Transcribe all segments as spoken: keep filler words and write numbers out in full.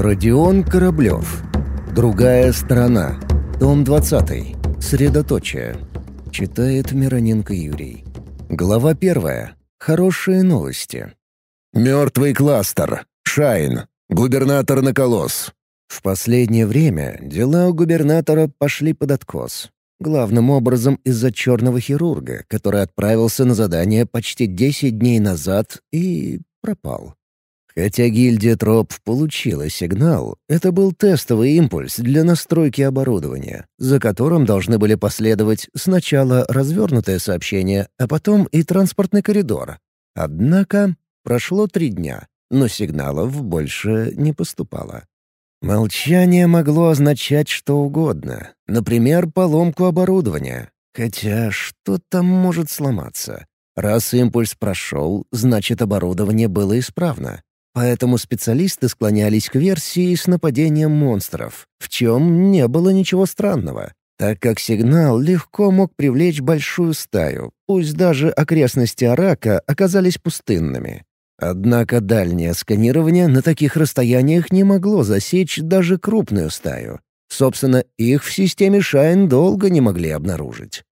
Родион Кораблев. Другая сторона. Том двадцатый. Средоточие. Читает Мироненко Юрий. Глава первая. Хорошие новости. Мертвый кластер. Шайн. Губернатор на колосс. В последнее время дела у губернатора пошли под откос. Главным образом из-за черного хирурга, который отправился на задание почти десять дней назад и пропал. Хотя гильдия Троп получила сигнал, это был тестовый импульс для настройки оборудования, за которым должны были последовать сначала развернутое сообщение, а потом и транспортный коридор. Однако прошло три дня, но сигналов больше не поступало. Молчание могло означать что угодно, например, поломку оборудования. Хотя что там может сломаться? Раз импульс прошел, значит оборудование было исправно. Поэтому специалисты склонялись к версии с нападением монстров, в чем не было ничего странного, так как сигнал легко мог привлечь большую стаю, пусть даже окрестности Арака оказались пустынными. Однако дальнее сканирование на таких расстояниях не могло засечь даже крупную стаю. Собственно, их в системе Шайн долго не могли обнаружить.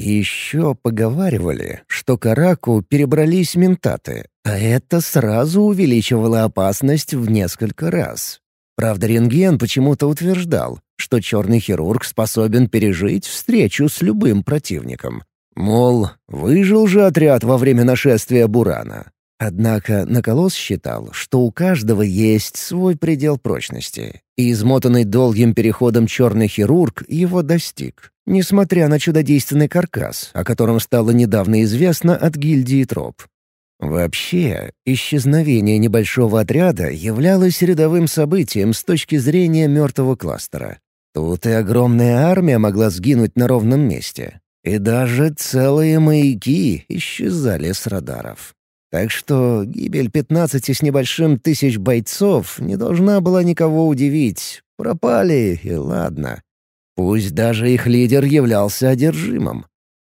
Еще поговаривали, что к Араку перебрались ментаты, а это сразу увеличивало опасность в несколько раз. Правда, рентген почему-то утверждал, что черный хирург способен пережить встречу с любым противником. Мол, выжил же отряд во время нашествия Бурана. Однако Наколосс считал, что у каждого есть свой предел прочности, и измотанный долгим переходом черный хирург его достиг, несмотря на чудодейственный каркас, о котором стало недавно известно от гильдии Троп. Вообще, исчезновение небольшого отряда являлось рядовым событием с точки зрения мертвого кластера. Тут и огромная армия могла сгинуть на ровном месте, и даже целые маяки исчезали с радаров. Так что гибель пятнадцати с небольшим тысяч бойцов не должна была никого удивить. Пропали, и ладно. Пусть даже их лидер являлся одержимым.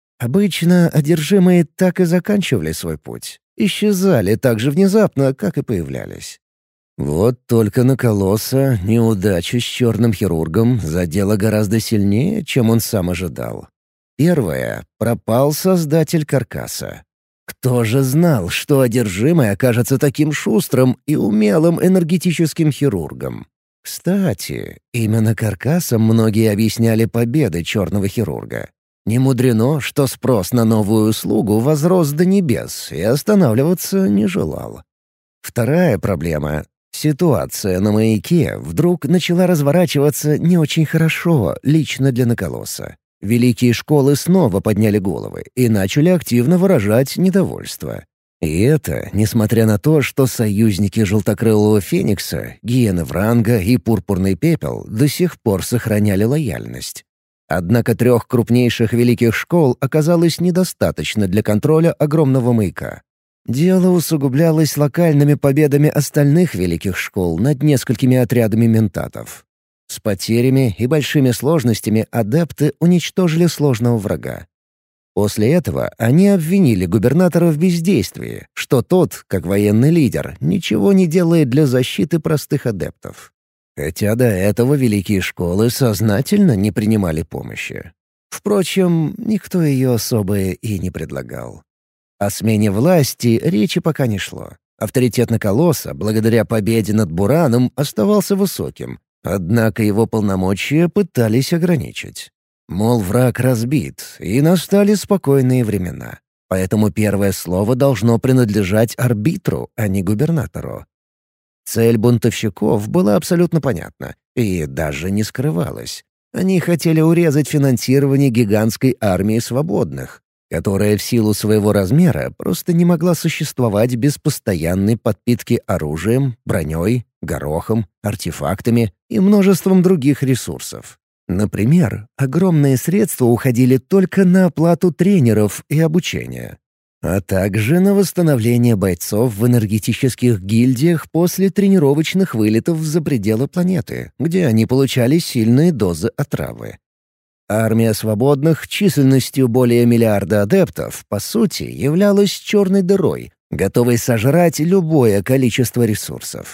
Обычно одержимые так и заканчивали свой путь. Исчезали так же внезапно, как и появлялись. Вот только на Колосса неудача с черным хирургом задела гораздо сильнее, чем он сам ожидал. Первое — пропал создатель каркаса. Кто же знал, что одержимый окажется таким шустрым и умелым энергетическим хирургом? Кстати, именно каркасом многие объясняли победы черного хирурга. Не мудрено, что спрос на новую услугу возрос до небес и останавливаться не желал. Вторая проблема — ситуация на маяке вдруг начала разворачиваться не очень хорошо лично для Наколосса. Великие школы снова подняли головы и начали активно выражать недовольство. И это, несмотря на то, что союзники Желтокрылого Феникса, Гиены Вранга и Пурпурный Пепел до сих пор сохраняли лояльность. Однако трех крупнейших великих школ оказалось недостаточно для контроля огромного маяка. Дело усугублялось локальными победами остальных великих школ над несколькими отрядами ментатов. С потерями и большими сложностями адепты уничтожили сложного врага. После этого они обвинили губернатора в бездействии, что тот, как военный лидер, ничего не делает для защиты простых адептов. Хотя до этого великие школы сознательно не принимали помощи. Впрочем, никто ее особо и не предлагал. О смене власти речи пока не шло. Авторитет Наколосса, благодаря победе над Бураном, оставался высоким. Однако его полномочия пытались ограничить. Мол, враг разбит, и настали спокойные времена. Поэтому первое слово должно принадлежать арбитру, а не губернатору. Цель бунтовщиков была абсолютно понятна и даже не скрывалась. Они хотели урезать финансирование гигантской армии свободных, которая в силу своего размера просто не могла существовать без постоянной подпитки оружием, броней, горохом, артефактами и множеством других ресурсов. Например, огромные средства уходили только на оплату тренеров и обучение, а также на восстановление бойцов в энергетических гильдиях после тренировочных вылетов за пределы планеты, где они получали сильные дозы отравы. Армия свободных численностью более миллиарда адептов, по сути, являлась черной дырой, готовой сожрать любое количество ресурсов.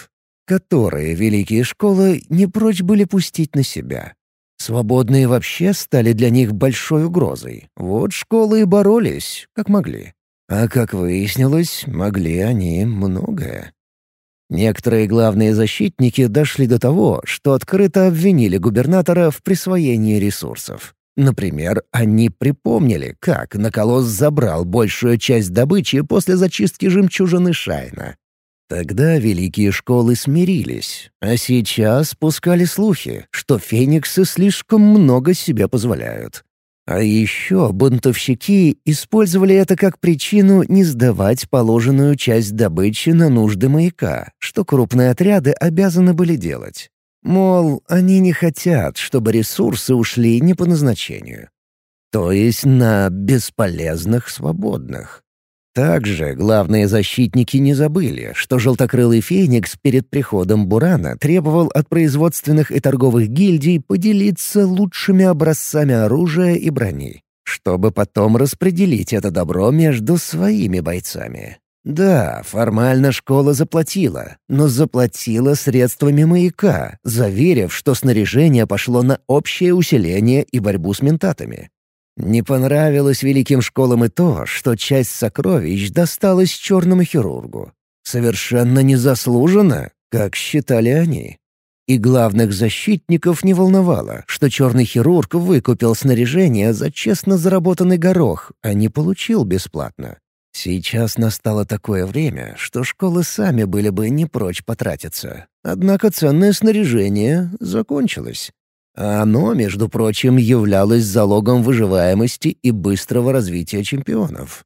которые великие школы не прочь были пустить на себя. Свободные вообще стали для них большой угрозой. Вот школы и боролись, как могли. А как выяснилось, могли они многое. Некоторые главные защитники дошли до того, что открыто обвинили губернатора в присвоении ресурсов. Например, они припомнили, как Наколос забрал большую часть добычи после зачистки жемчужины Шайна. Тогда великие школы смирились, а сейчас пускали слухи, что фениксы слишком много себе позволяют. А еще бунтовщики использовали это как причину не сдавать положенную часть добычи на нужды маяка, что крупные отряды обязаны были делать. Мол, они не хотят, чтобы ресурсы ушли не по назначению. То есть на бесполезных свободных. Также главные защитники не забыли, что желтокрылый феникс перед приходом Бурана требовал от производственных и торговых гильдий поделиться лучшими образцами оружия и брони, чтобы потом распределить это добро между своими бойцами. Да, формально школа заплатила, но заплатила средствами маяка, заверив, что снаряжение пошло на общее усиление и борьбу с ментатами. Не понравилось великим школам и то, что часть сокровищ досталась черному хирургу. Совершенно незаслуженно, как считали они. И главных защитников не волновало, что черный хирург выкупил снаряжение за честно заработанный горох, а не получил бесплатно. Сейчас настало такое время, что школы сами были бы не прочь потратиться. Однако ценное снаряжение закончилось. А оно, между прочим, являлось залогом выживаемости и быстрого развития чемпионов.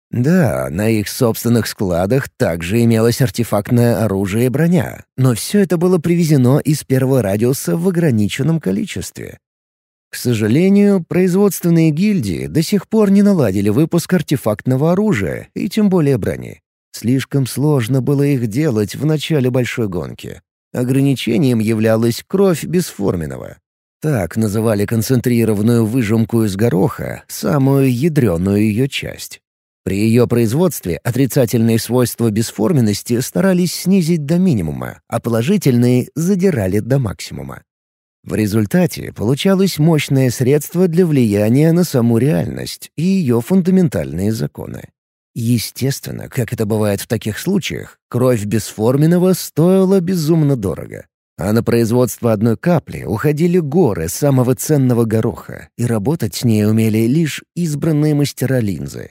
Да, на их собственных складах также имелось артефактное оружие и броня, но все это было привезено из первого радиуса в ограниченном количестве. К сожалению, производственные гильдии до сих пор не наладили выпуск артефактного оружия и тем более брони. Слишком сложно было их делать в начале большой гонки. Ограничением являлась кровь бесформенного. Так называли концентрированную выжимку из гороха, самую ядреную ее часть. При ее производстве отрицательные свойства бесформенности старались снизить до минимума, а положительные задирали до максимума. В результате получалось мощное средство для влияния на саму реальность и ее фундаментальные законы. Естественно, как это бывает в таких случаях, кровь бесформенного стоила безумно дорого. А на производство одной капли уходили горы самого ценного гороха, и работать с ней умели лишь избранные мастера линзы.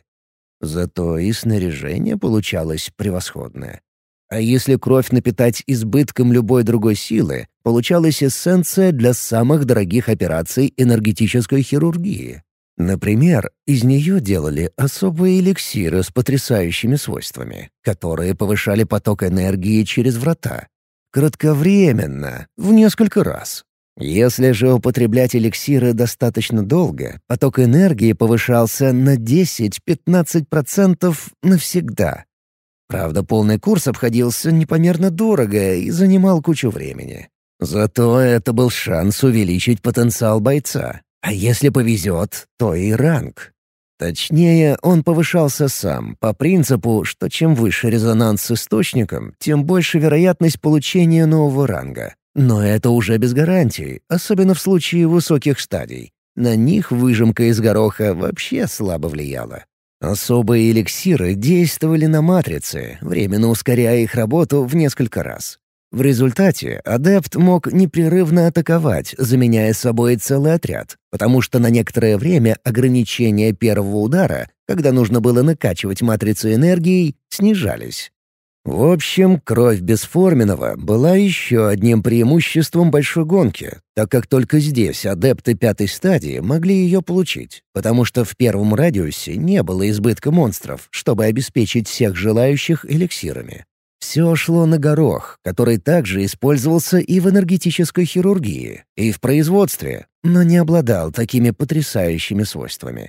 Зато и снаряжение получалось превосходное. А если кровь напитать избытком любой другой силы, получалась эссенция для самых дорогих операций энергетической хирургии. Например, из нее делали особые эликсиры с потрясающими свойствами, которые повышали поток энергии через врата. Кратковременно, в несколько раз. Если же употреблять эликсиры достаточно долго, поток энергии повышался на десять-пятнадцать процентов навсегда. Правда, полный курс обходился непомерно дорого и занимал кучу времени. Зато это был шанс увеличить потенциал бойца. А если повезет, то и ранг. Точнее, он повышался сам, по принципу, что чем выше резонанс с источником, тем больше вероятность получения нового ранга. Но это уже без гарантий, особенно в случае высоких стадий. На них выжимка из гороха вообще слабо влияла. Особые эликсиры действовали на матрицы, временно ускоряя их работу в несколько раз. В результате адепт мог непрерывно атаковать, заменяя собой целый отряд, потому что на некоторое время ограничения первого удара, когда нужно было накачивать матрицу энергией, снижались. В общем, кровь бесформенного была еще одним преимуществом большой гонки, так как только здесь адепты пятой стадии могли ее получить, потому что в первом радиусе не было избытка монстров, чтобы обеспечить всех желающих эликсирами. Все шло на горох, который также использовался и в энергетической хирургии, и в производстве, но не обладал такими потрясающими свойствами.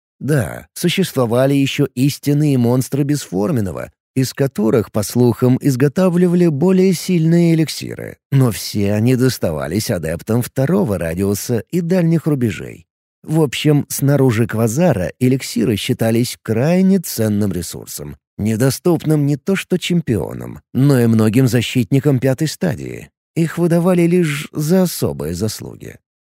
Да, существовали еще истинные монстры бесформенного, из которых, по слухам, изготавливали более сильные эликсиры, но все они доставались адептам второго радиуса и дальних рубежей. В общем, снаружи квазара эликсиры считались крайне ценным ресурсом, недоступным не то что чемпионам, но и многим защитникам пятой стадии. Их выдавали лишь за особые заслуги.